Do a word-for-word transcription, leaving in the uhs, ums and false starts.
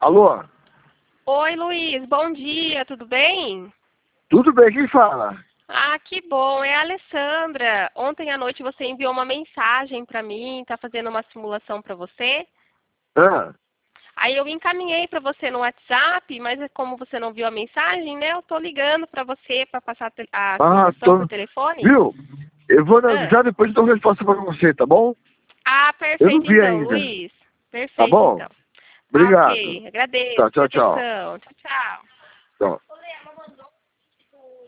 Alô? Oi, Luiz, bom dia, tudo bem? Tudo bem, quem fala? Ah, que bom, é a Alessandra. Ontem à noite você enviou uma mensagem para mim, tá fazendo uma simulação para você. Ah, Aí eu encaminhei para você no WhatsApp, mas como você não viu a mensagem, né? Eu tô ligando para você para passar a te- a ah, simulação por tô... telefone. Viu? Eu vou Ah, analisar depois e dou resposta pra você, tá bom? ah, Eu não perfeito vi então, ainda, Luiz. tá Perfeito bom? então. Tá Obrigado. ok, agradeço Tchau, pela tchau, tchau. atenção. Tchau, tchau. Tchau.